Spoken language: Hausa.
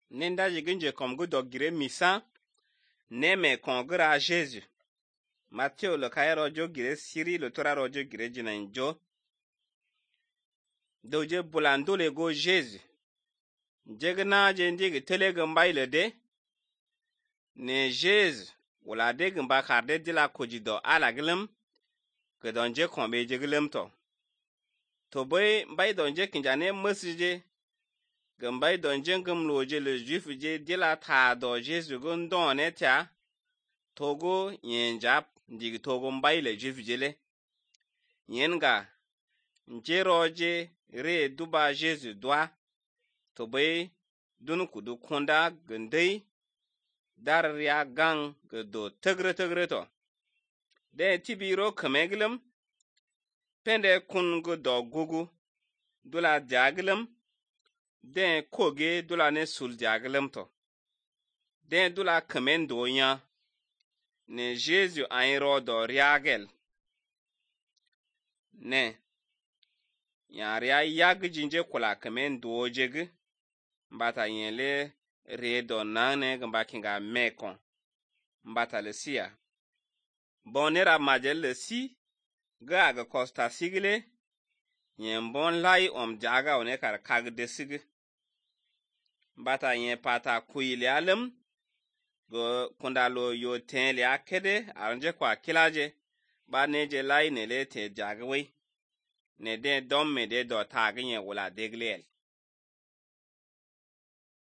Nenda jiginje kom gu dogire misa neme kongra Jésus. Matthieu le kayro jogire siri le tora rojo gire jinanjo. Doje bulando le go Jésus. Jegna jendige telege mbaile de. Ne Jésus wala de gamba karde dila kojido ala gilem. Ke donje kombe jegilem to. To boy mbay donje kinjane mesije. Gambay donje ngumloje le juif je dila ta do Jésus gondon etia. Togo yenjap dig togo mbay le juif jele. Yenga njeroje re duba Jésus doa. To boy dun kudu konda gendei. Dar ya gang gedo tegre to. De tibiro kamegilem. Pende kun do gugu. Dula jagilem. Den koge dula ne sul jagilem to. Den dula kamendo nya. Ne Jésus ayro do riagel. Ne. Yaria yag jinje kula kamendo jege. Mbata yenle redo nane gamba kinga mekon. Mbata le siya. Bonera majel le si. Ga costa sigile. Yen bon lai jaga one kar kag de sig. Mbata yen pata kuile alem. Go kundalo yo ten le akede. Aranje kwa kilaje. Ba neje lai nele te jagwe. Ne den dom me de do tag yen wala deglel.